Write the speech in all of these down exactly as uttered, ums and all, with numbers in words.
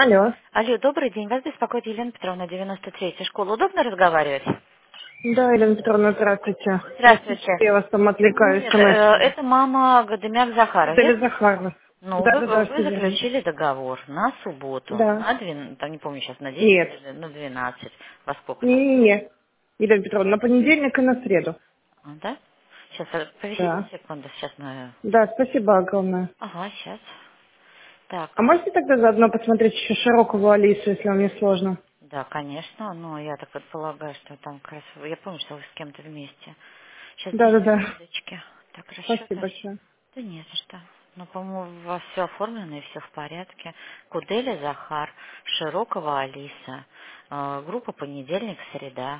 Алло. Алло, добрый день. Вас беспокоит Елена Петровна, девяносто третья школа. Удобно разговаривать? Да, Елена Петровна, здравствуйте. Простите, Здравствуйте. я вас там отвлекаю Нет, э, смс-ками. это мама Гадымяк Захара, Куделя верно? Захарова. Ну, вы, Да-да-да, вы все верно. заключили договор на субботу, Да. на двенадцать, там не помню сейчас, на десять Нет. или на двенадцать. Во сколько там? Не-не-не. Елена Петровна, на понедельник и на среду. А, да? Сейчас, э, повисите Да. секунду, сейчас мы... Да, спасибо огромное. Ага, сейчас. Так, А можете тогда заодно посмотреть еще Широкову Алису, если вам не сложно? да, конечно, но я так предполагаю, что там как раз... Я помню, что вы с кем-то вместе. Сейчас, две Да-да-да. секундочки. Так, Спасибо расчеты. большое. Да не за что. Ну, по-моему, у вас все оформлено и все в порядке. Куделя Захар, Широкова Алиса, э, группа понедельник, среда,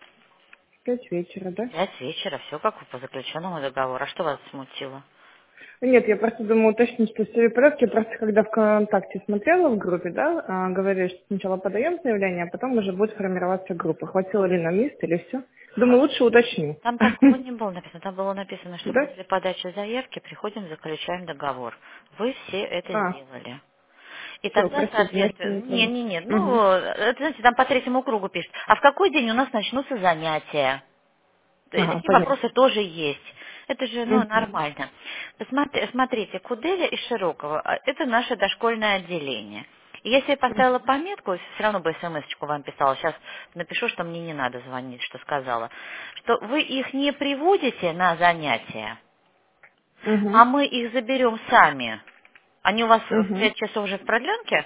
Пять вечера, да? пять вечера, все как по заключенному договору. А что вас смутило? Нет, я просто думаю уточнить, что все в порядке. Просто когда ВКонтакте смотрела в группе, да, а, говорили, что сначала подаем заявление, а потом уже будет формироваться группа. Хватило ли нам места или все? Думаю, лучше уточню. Там такого не было написано. Там было написано, что Да? после подачи заявки приходим, заключаем договор. Вы все это А, сделали. И все, тогда, простите, значит, я соответственно, не не, поняла. не, нет, Угу. ну, это, знаете, там по третьему кругу пишет. А в какой день у нас начнутся занятия? И Ага, такие понятно. вопросы тоже есть. Это же, ну, Угу. нормально. Посмотри- Смотрите, Куделя и Широкого– а, это наше дошкольное отделение. И если я поставила пометку, все равно бы смс-очку вам писала, сейчас напишу, что мне не надо звонить, что сказала, что вы их не приводите на занятия, Угу. а мы их заберем сами. Они у вас в Угу. пять часов уже в продленке?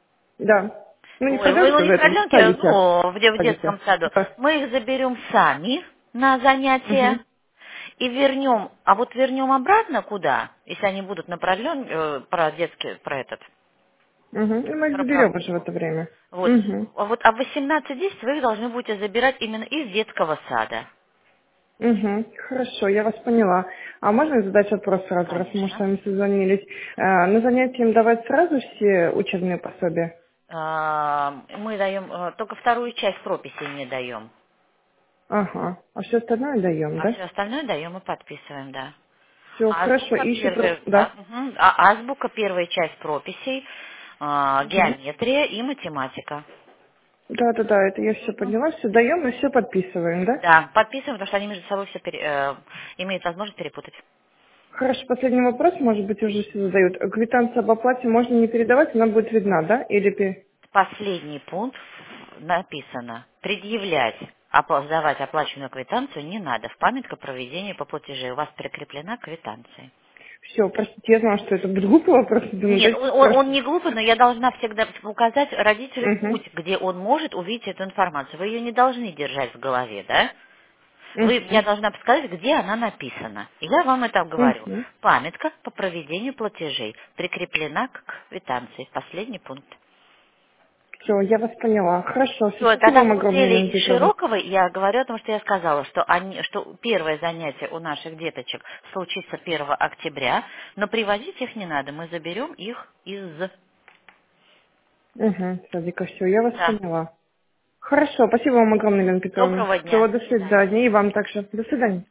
Да. Ну, не в Ой, вы, ну продленке, в не в этом, в продленке, садике. ну, в, де- в В детском садике. саду. Да. Мы их заберем сами на занятия. Угу. И вернем, а вот вернем обратно куда, если они будут на продлен, э, про детский, про этот, Угу. И мы их про заберем уже в прогулку. это время. Вот. Угу. А вот а в восемнадцать десять вы их должны будете забирать именно из детского сада. Угу, хорошо, я вас поняла. А можно задать вопрос сразу, раз мы с Конечно. вами созвонились? Э, На занятия им давать сразу все учебные пособия? А, Мы даем, э, только вторую часть прописи не даем. Ага, а все остальное даем, А да? все остальное даем и подписываем, да. Все, хорошо, Азбука и еще первая, про... а, Да. мгм, а азбука первая часть прописей, а, Угу. геометрия и математика. Да, да, да, это я все поняла, все даем и все подписываем, да? Да, подписываем, потому что они между собой все пере- э, имеют возможность перепутать. Хорошо, последний вопрос, может быть, уже все задают. Квитанцию об оплате можно не передавать, она будет видна, да? Или... пе- Последний пункт написано. Предъявлять, опла- сдавать оплаченную квитанцию не надо. В памятка проведения по платежей у вас прикреплена квитанция. Все, простите, я знала, что это будет глупый вопрос, думаю, Нет, дайте он, он- он спрошу. не глупый, но я должна всегда указать родителю Угу, путь, где он может увидеть эту информацию. Вы ее не должны держать в голове, да? Вы, я угу, должна подсказать, где она написана. И я вам это говорю. угу. Памятка по проведению платежей прикреплена к квитанции. Последний пункт. Все, я вас поняла. Хорошо, все, Все, спасибо тогда вам огромное, Кудели Елена и Петровна. Широковой я говорю о том, что я сказала, что, они, что первое занятие у наших деточек случится первого октября, но привозить их не надо, мы заберем их из... Угу, Садика, все, я вас Да. поняла. Хорошо, спасибо вам огромное, Елена Петровна. Доброго Все, дня. до До свидания. свидания. И вам также. До свидания.